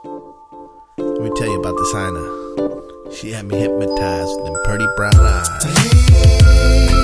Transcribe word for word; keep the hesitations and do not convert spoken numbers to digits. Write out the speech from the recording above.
Let me tell you about this Ina. She had me hypnotized with them pretty brown eyes.